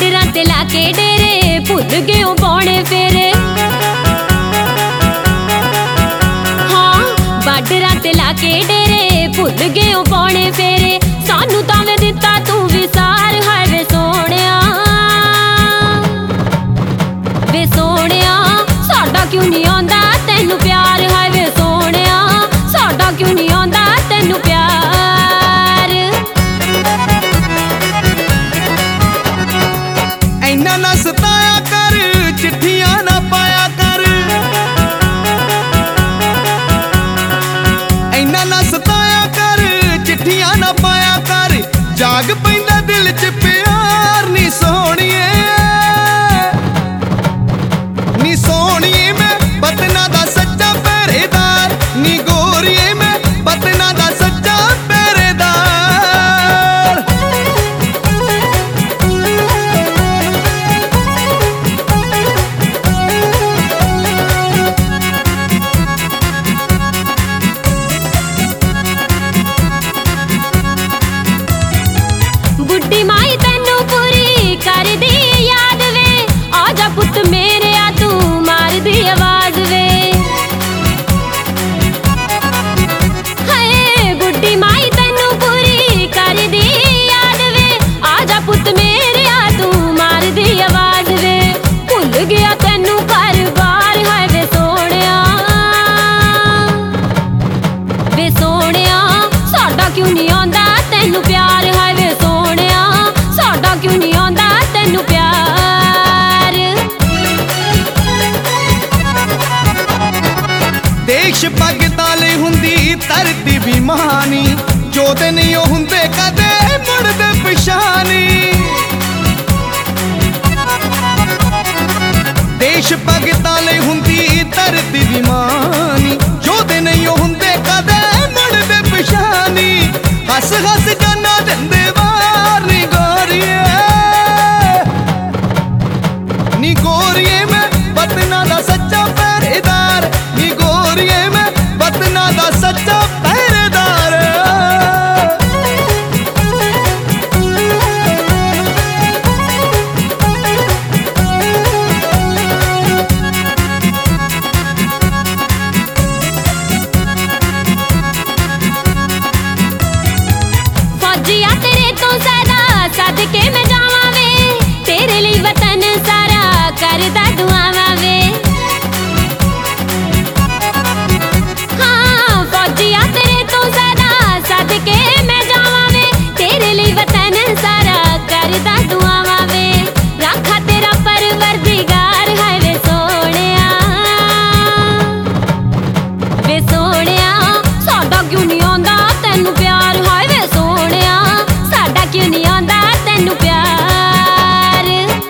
बार्डरां ते लाके डेरे भुल गए हो पौने फेरे। हाँ बार्डरां ते लाके डेरे भुल गए हो पौने फेरे। सानू तावें दिता तू विसार है वे सोहणिया, वे सोहणिया साडा क्यों नहीं आंदा तैनू प्यार है वे सोहणिया, साडा क्यों नहीं आंदा तैनू प्यार। ऐना ना सताया कर चिट्ठियां ना पाया कर, ऐना ना सताया कर चिट्ठियां ना पाया कर। जाग पैंदा दिल च प्यार नी सोहणिए, नी सोहणिए मैं बतना दा सच्चा पहरेदार, नी गोरिए मैं बतना दा सच्चा पहरेदार। बुड्ढी माई तैनू पूरी कर दी याद वे, आजा पुत मेरे आ तू मार दी आवाज वे। हाय बुड्ढी माई तैनू पूरी कर दी याद वे, आजा पुत मेरे आ तू मार दी आवाज वे। भुल गया तैनू घर बार है वे सोहणिया, वे सोहणिया साडा क्यों नहीं आंदा तैनू प्यार है वे सोहणिया, साडा क्यों नहीं आंदा तैनू प्यार। देश पग ताले हुंदी धरती भी महानी, जो दिन यो हुंदे कदे मुड़दे पिछानी। देश पग ताले हुंदी धरती भी महानी, जो दिन यो हुंदे कदे मुड़दे पिछानी। हस हस जाना दिंदे वार नी गोरिए, नी गोरिए मैं बतना दा सच्चा पहरेदार, नी गोरिए मैं बतना दा सच्चा पहरेदार। फौजिया तेरे तो ज्यादा सदके मैं जावां वे, तेरे लिए वतन सारा करदा दुआवां वे। हाँ फौजिया तेरे तो ज्यादा सदके मैं जावां वे, तेरे लिए वतन सारा करदा दुआवां वे। राखा तेरा परवरदिगार है वे सोहणिया, वे सोहणिया साडा क्यों नहीं आंदा तैनू प्यार है वे सोहणिया, साडा क्यों नहीं आंदा तैनू प्यार।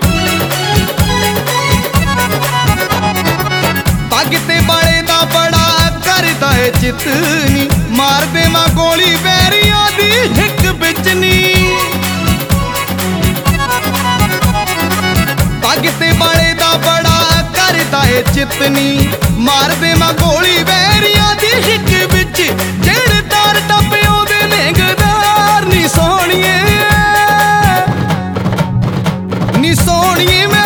पग ते बाले दा बड़ा करदा है चितनी, मार देवां गोली बैरियां दी हिक बिच नी। पग ते बाले दा बड़ा करदा है चितनी, मार देवां गोली बैरियां दी हिक बिच। जेड़े तार टप्पे ओदे नेंगदार नी सोहणिए, नी सोहणिए मैं